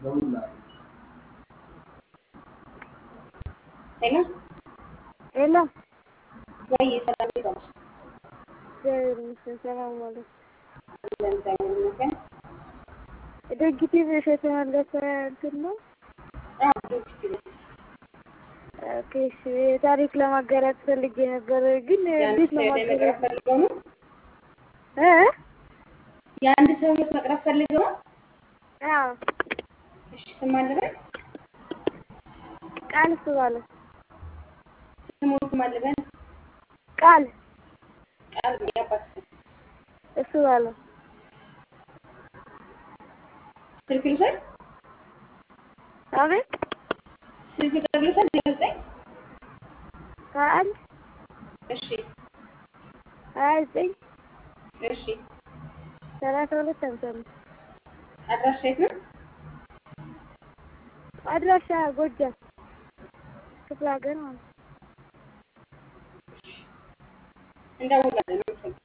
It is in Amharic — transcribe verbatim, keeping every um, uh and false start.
ሄሎ ሄሎ ወይ ሰላም ነው እግዚአብሔር ሰላም ማለት ለምሳሌ ነው ደግቲ በሸተመለሰ እንትን ነው ኦኬ ታሪክ ለማጋራት ፈልጌ ነበር ግን እንዴት ነው ማጋራት ፈልገው ነው እ የአንድ ሰው ህይወት መቅረብ ፈልገው አዎ እሺ ስም አለበት ቃል ስባለ ስሙን ስም አለበት ቃል ቃል ያባስ እሱ ባለ ስልክ ልውሰድ አቤት ስልክ ልውሰድ ልውሰድ ቃል እሺ አይዘኝ እሺ ሰላሳ ሁለት ሃምሳ አምስት አድራሻ የት ነው አድራሻ ጎጃም ክፍለ ሀገር ማለት እንደውላለን